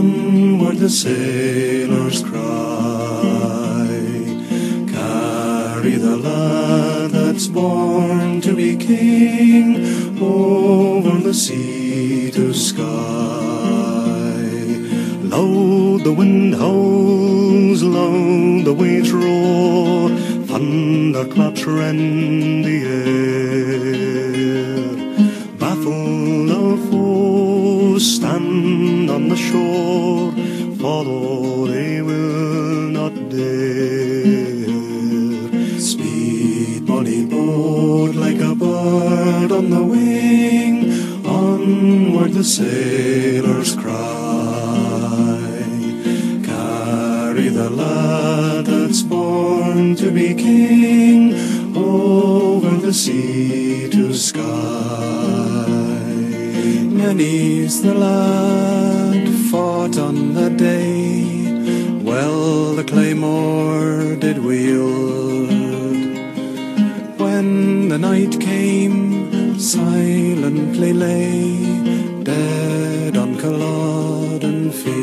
onward the sailors cry. Carry the lad that's born to be king over the sea to sky. Loud the wind howls, loud the waves roar, thunderclaps rend the air. Baffled our foes stand on the shore, follow they will not dare. Speed, bonny boat, like a bird on the wing, onward the sailors cry. Carry the lad that's born to be king over the sea to sky. Many's the lad fought on the day, well the claymore did wield. When the night came, silently lay, dead on Culloden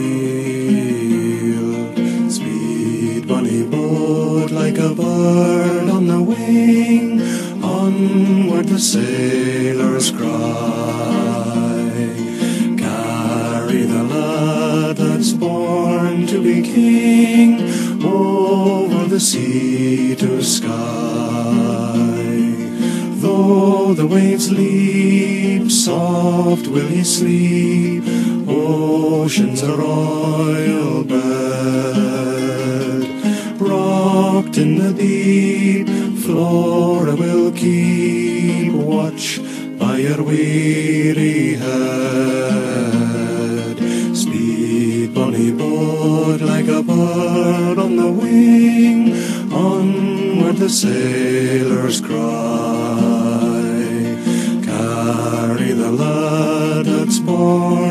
field. Speed, bonny boat, like a bird on the wing, onward the sailors cry. Carry the lad that's born to be king over the sea to sky. Though the waves leap, soft will he sleep, ocean's a royal bed. Rocked in the deep, Flora will keep watch by her weary head. Speed, bonny boat, like a bird on the wing, onward the sailors cry. Carry the lad that's born